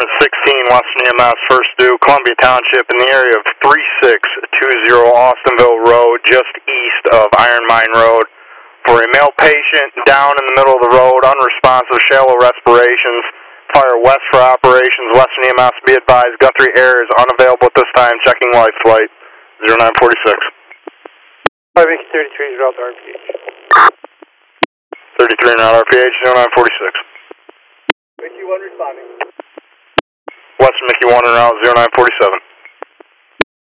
Department 16, Western EMS, first due, Columbia Township, in the area of 3620 Austinville Road, just east of Iron Mine Road, for a male patient down in the middle of the road, unresponsive, shallow respirations. Fire west for operations. Western EMS, be advised, Guthrie Air is unavailable at this time. Checking life flight 0946. 33 is out RPH. 33 not RPH 0946. Mickey 1 responding. Western Mickey 1 en route 0947.